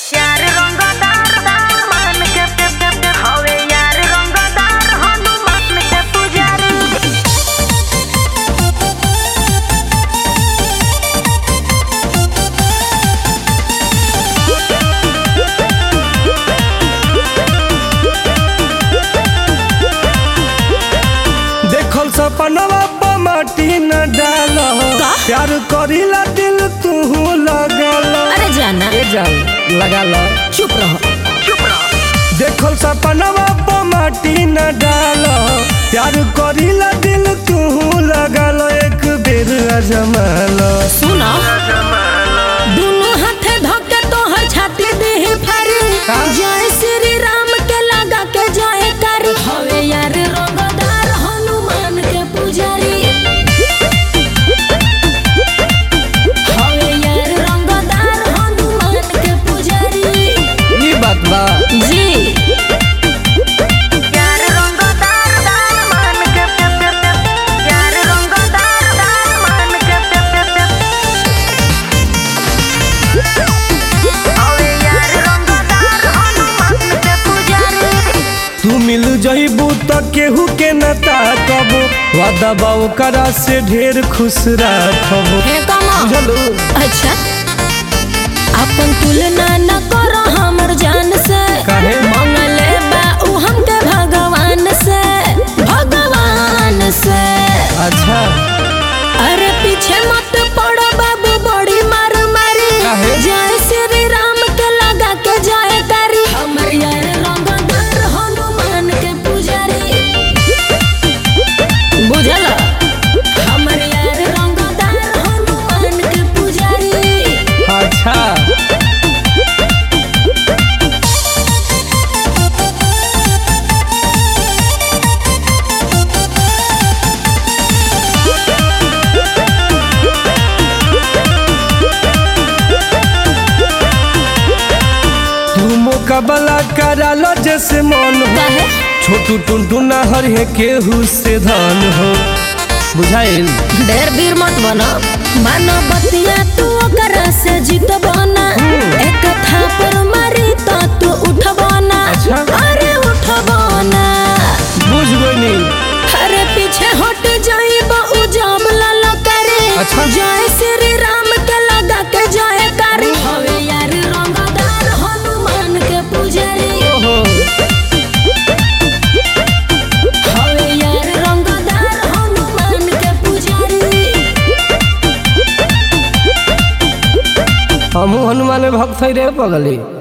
यार रंगदार दामन के हवे यार रंगदार हनुमान के पुजारी। देखल सपनवा पर माटी न डाल प्यार करीला दिल तू लगल। अरे जाना ए जान लगा लो चुप रहो। देखल सपनवा पर माटी न डाल प्यार करीला दिल तू लगल। एक बेर अजमाल सुनो दोनों हाथे धोके तोहर छाती देह फारी। जय श्री राम के लगा के जय कर हवे यार रंगदार हनुमान के पुजारी। हवे यार रंगदार हनुमान के पुजारी। ई बात बा जी यार रंगदार दामन के यार रंगदार दामन के हवे यार रंगदार हनुमान के पुजारी। तू मिल जइबू त केहू के न ताकब वादा बा ओकरा से ढेर खुश राखब। हे कमा चलू अच्छा अपन तुलना न करो हमर जान से। काहे? मंगले बा उ हमके भगवान से भगवान से। अच्छा अरे पीछे मत पड़ो बाबू बड़ी मार मारी। काहे? जय श्री राम के लगा के जय करी हमर यार रंगदार हनुमान के पुजारी। बुझल हमर यार रंगदार हनुमान के पुजारी। अच्छा तू मुकाबला करा लो जैसे मन हो। काहे? छोटू टुनटुना हर है केहू से धन हो बुझाइल। ढेर वीर मत बना मानो बतिया तू ओकरा से जीत बना। एक थापर मारी तो तू उठ बना। अच्छा। अरे उठ बना बुझ गई अरे पीछे हट जाइब उ जब लाल करे। अच्छा। जय श्री राम के लगा के जय करे हवे यार रंगदार हनुमान के पुजारी। ओहो हवे यार रंगदार हनुमान के पुजारी। हमू हनुमान भक्त है रे पगली।